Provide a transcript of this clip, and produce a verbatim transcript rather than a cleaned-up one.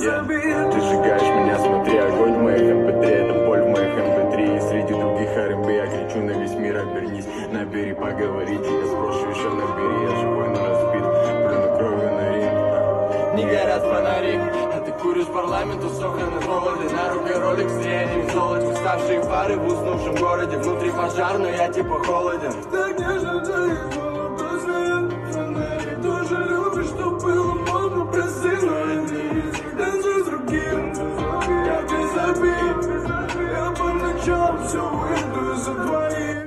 Yeah. Ты сжигаешь меня, смотри, огонь в моих эм пэ три, это боль в моих эм пэ три. И среди других ар энд би я кричу на весь мир: обернись, набери, поговорите. Я спрошу еще, набери, я живой, но разбит, плюну кровью на ринг. Не горят фонари, а ты куришь парламент, усохранный в холоде. На руке ролик с сиянием золота, уставшие фары в уснувшем городе. Внутри пожар, но я типа холоден. Так нежно,